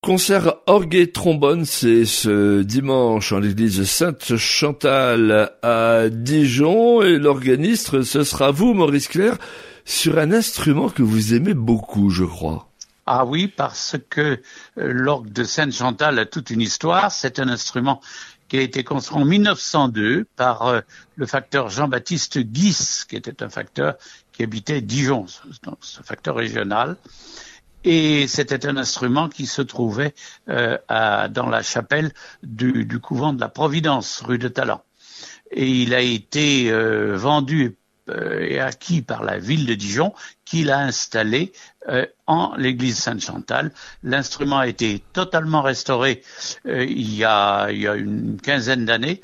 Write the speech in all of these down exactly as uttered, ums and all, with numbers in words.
Concert orgue et trombone, c'est ce dimanche en l'église Sainte-Chantal à Dijon, et l'organiste, ce sera vous, Maurice Clerc, sur un instrument que vous aimez beaucoup, je crois. Ah oui, parce que l'orgue de Sainte-Chantal a toute une histoire. C'est un instrument qui a été construit en mille neuf cent deux par euh, le facteur Jean-Baptiste Guisse, qui était un facteur qui habitait Dijon, donc ce facteur régional. Et c'était un instrument qui se trouvait euh, à, dans la chapelle du, du couvent de la Providence, rue de Talent. Et il a été euh, vendu euh, et acquis par la ville de Dijon, qui l'a installé euh, en l'église Sainte-Chantal. L'instrument a été totalement restauré euh, il y a, il y a une quinzaine d'années.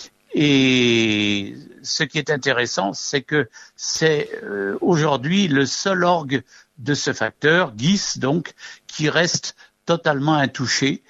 Et ce qui est intéressant, c'est que c'est euh, aujourd'hui le seul orgue de ce facteur, Guisse donc, qui reste totalement intouché.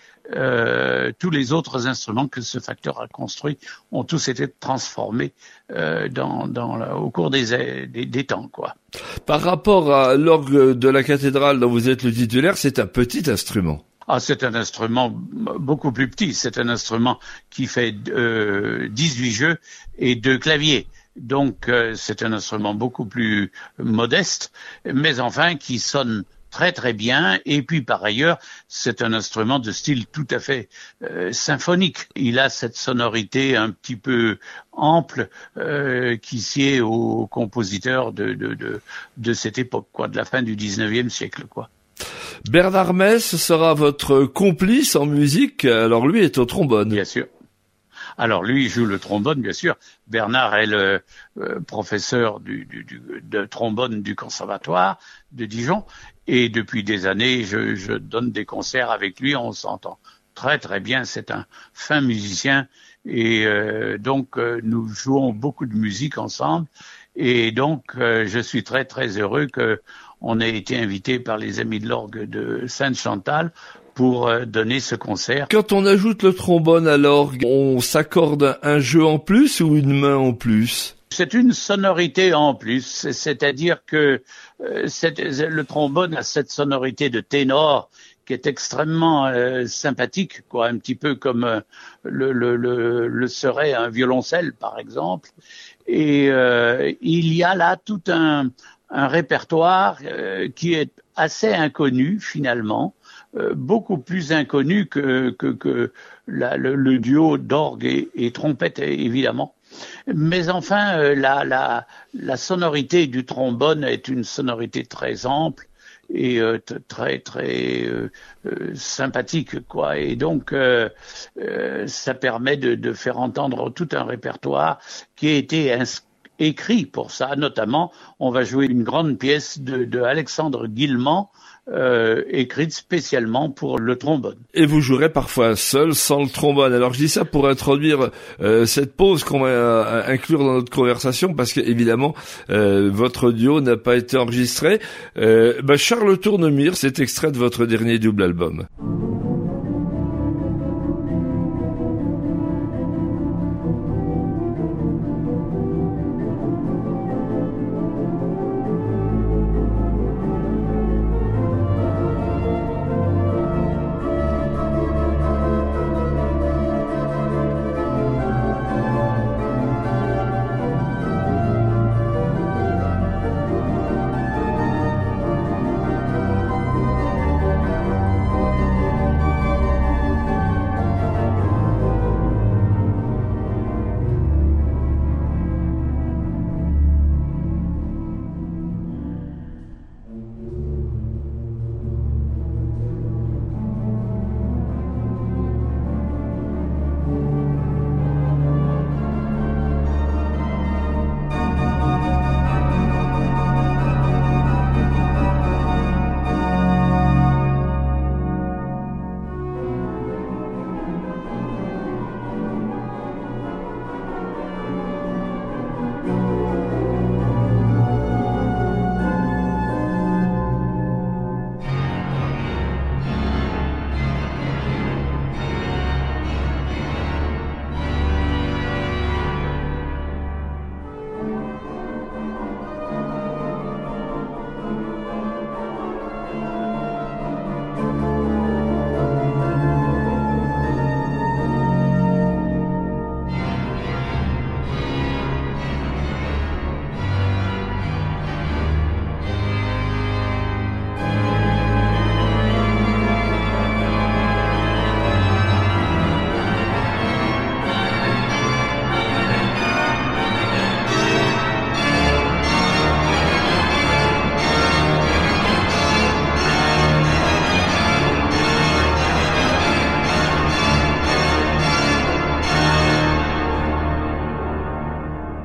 Euh, tous les autres instruments que ce facteur a construits ont tous été transformés euh, dans, dans la, au cours des, des, des temps, quoi. Par rapport à l'orgue de la cathédrale dont vous êtes le titulaire, c'est un petit instrument. Ah, c'est un instrument beaucoup plus petit. C'est un instrument qui fait euh, dix-huit jeux et deux claviers. Donc, euh, c'est un instrument beaucoup plus modeste, mais enfin qui sonne très très bien. Et puis, par ailleurs, c'est un instrument de style tout à fait euh, symphonique. Il a cette sonorité un petit peu ample euh, qui sied aux compositeurs de, de, de, de cette époque, quoi, de la fin du dix-neuvième siècle, quoi. Bernard Mess sera votre complice en musique. Alors lui est au trombone. Bien sûr. Alors lui il joue le trombone, bien sûr. Bernard est le euh, professeur du, du, du, de trombone du conservatoire de Dijon. Et depuis des années, je, je donne des concerts avec lui. On s'entend très très bien. C'est un fin musicien. Et euh, donc euh, nous jouons beaucoup de musique ensemble. Et donc euh, je suis très très heureux que on ait été invité par les amis de l'orgue de Sainte-Chantal pour euh, donner ce concert. Quand on ajoute le trombone à l'orgue, on s'accorde un jeu en plus ou une main en plus? C'est une sonorité en plus, c'est-à-dire que euh, c'est, le trombone a cette sonorité de ténor qui est extrêmement euh, sympathique, quoi, un petit peu comme euh, le, le, le, le serait un violoncelle, par exemple. Et euh, il y a là tout un, un répertoire euh, qui est assez inconnu finalement, euh, beaucoup plus inconnu que, que, que la, le, le duo d'orgue et, et trompette évidemment. Mais enfin, euh, la, la, la sonorité du trombone est une sonorité très ample et euh, t- très très euh, euh, sympathique, quoi. Et donc euh, euh, ça permet de, de faire entendre tout un répertoire qui a été ins- écrit pour ça. Notamment, on va jouer une grande pièce de, de Alexandre Guillemant, euh, écrite spécialement pour le trombone. Et vous jouerez parfois seul, sans le trombone. Alors je dis ça pour introduire euh, cette pause qu'on va euh, inclure dans notre conversation, parce que évidemment euh, votre duo n'a pas été enregistré. Euh, bah, Charles Tournemire, c'est extrait de votre dernier double album.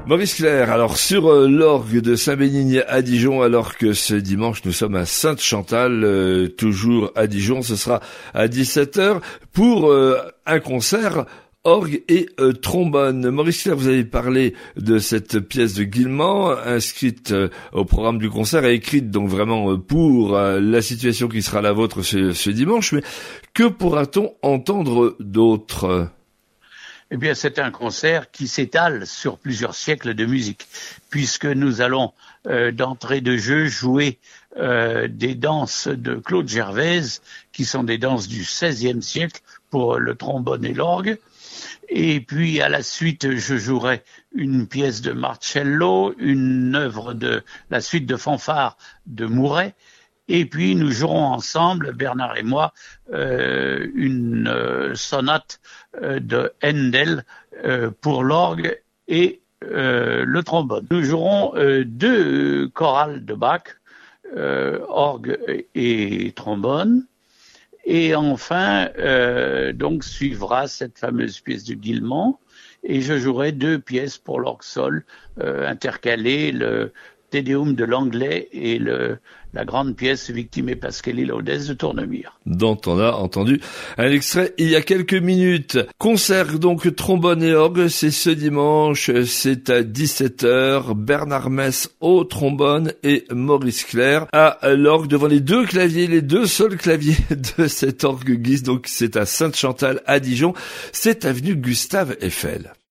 Maurice Clerc, alors sur euh, l'orgue de Saint-Bénigne à Dijon, alors que ce dimanche nous sommes à Sainte-Chantal, euh, toujours à Dijon, ce sera à dix-sept heures pour euh, un concert orgue et euh, trombone. Maurice Clerc, vous avez parlé de cette pièce de Guilmant, inscrite euh, au programme du concert et écrite donc vraiment euh, pour euh, la situation qui sera la vôtre ce, ce dimanche, mais que pourra-t-on entendre d'autre ? Eh bien, c'est un concert qui s'étale sur plusieurs siècles de musique, puisque nous allons, euh, d'entrée de jeu, jouer euh, des danses de Claude Gervaise, qui sont des danses du seizième siècle pour le trombone et l'orgue. Et puis, à la suite, je jouerai une pièce de Marcello, une œuvre de la suite de fanfare de Mouret. Et puis, nous jouerons ensemble, Bernard et moi, euh, une euh, sonate euh, de Handel euh, pour l'orgue et euh, le trombone. Nous jouerons euh, deux chorales de Bach, euh, orgue et trombone. Et enfin, euh, donc suivra cette fameuse pièce de Guilmant. Et je jouerai deux pièces pour l'orgue sol, euh, intercalées, le Te Deum de Langlais et le, la grande pièce Victime Pascali Laudes de Tournemire. Dont on a entendu un extrait il y a quelques minutes. Concert donc trombone et orgue, c'est ce dimanche, c'est à dix-sept heures. Bernard Mess au trombone et Maurice Clerc à l'orgue devant les deux claviers, les deux seuls claviers de cet orgue Guise. Donc c'est à Sainte-Chantal à Dijon, c'est avenue Gustave Eiffel.